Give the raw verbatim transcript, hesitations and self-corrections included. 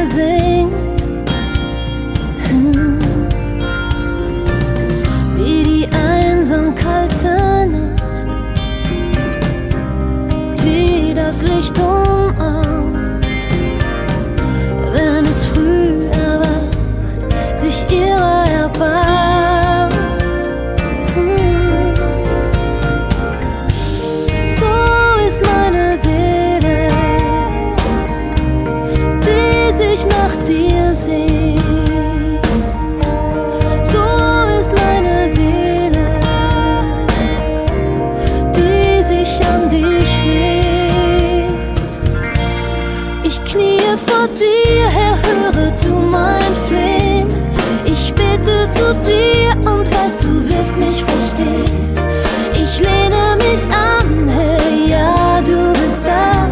Seele singt. Hm. Wie die einsam kalte Nacht, die das Licht umarmt, wenn es früh erwacht, sich ihrer erbarmt. Hm. So ist meine Seele, die sich nach dir sehnt. So ist meine Seele, die sich an dich lehnt. Ich kniee vor dir, Herr, höre du mein Flehen. Ich bete zu dir und weiß, du wirst mich verstehen. Ich lehne mich an, Herr,